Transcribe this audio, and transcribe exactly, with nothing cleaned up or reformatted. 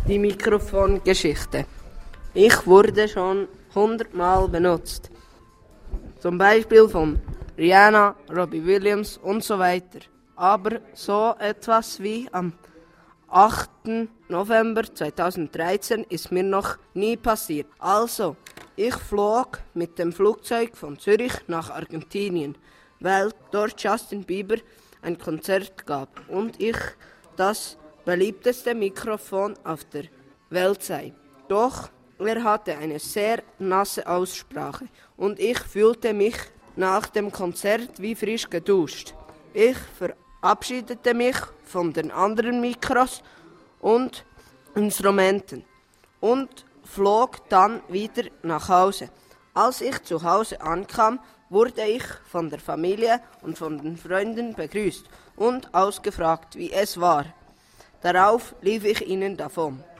Die Mikrofongeschichte. Ich wurde schon hundertmal benutzt. Zum Beispiel von Rihanna, Robbie Williams und so weiter. Aber so etwas wie am achten November zweitausenddreizehn ist mir noch nie passiert. Also, ich flog mit dem Flugzeug von Zürich nach Argentinien, weil dort Justin Bieber ein Konzert gab und ich das beliebteste Mikrofon auf der Welt sei. Doch er hatte eine sehr nasse Aussprache und ich fühlte mich nach dem Konzert wie frisch geduscht. Ich verabschiedete mich von den anderen Mikros und Instrumenten und flog dann wieder nach Hause. Als ich zu Hause ankam, wurde ich von der Familie und von den Freunden begrüßt und ausgefragt, wie es war. Darauf lief ich ihnen davon.